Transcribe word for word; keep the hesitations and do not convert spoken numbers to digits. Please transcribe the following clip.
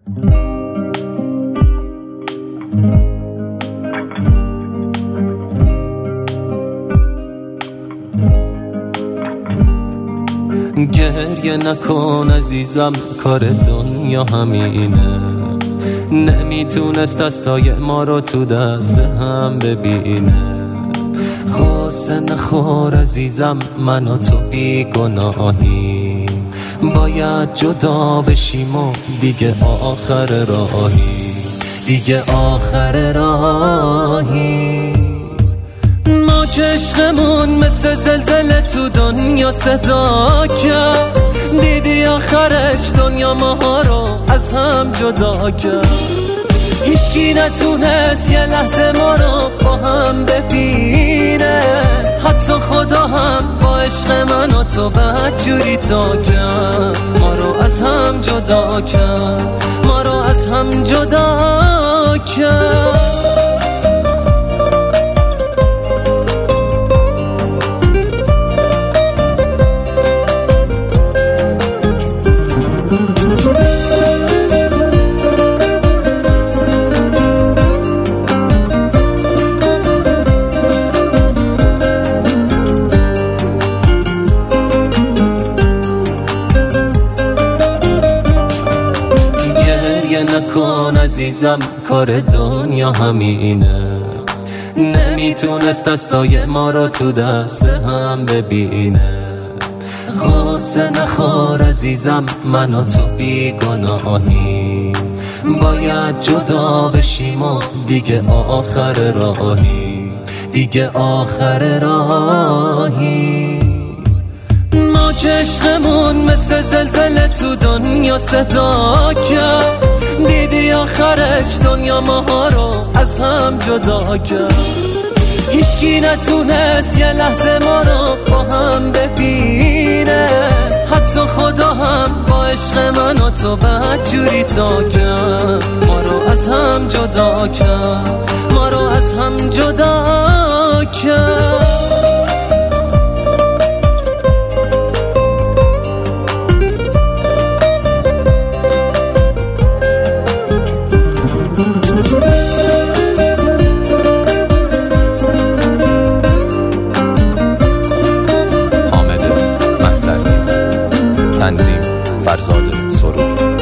گریه نکن عزیزم، کار دنیا همینه. نمیتونست دستای ما رو تو دست هم ببینه. غصه نخور عزیزم، من و تو بی گناهیم. باید جدا بشیم و دیگه آخر راهی، دیگه آخر راهی. ما که عشقمون مثل زلزله تو دنیا صدا کرد. دیدی آخرش دنیا ماها رو از هم جدا کرد. هیچکی نتونست یه لحظه ما رو با هم ببینه. حتی خدا هم با عشق من و تو بدجوری تا کرد. ما رو از هم جدا کرد، ما رو از هم جدا کرد. نکن عزیزم، کار دنیا همینه. نمیتونست دستای ما رو تو دست هم ببینه. غصه نخور عزیزم، من و تو بی گناهیم. باید جدا بشیم و دیگه آخر راهی، دیگه آخر راهی. ما که عشقمون مثل زلزله تو دنیا صدا کرد. دیدی آخرش دنیا ماها رو از هم جدا کرد. هیچکی نتونست یه لحظه ما رو با هم ببینه. حتی خدا هم با عشق من و تو بدجوری تا کرد. ما رو از هم جدا کرد، ما رو از هم جدا کرد. تنظیم فرزاد سرور.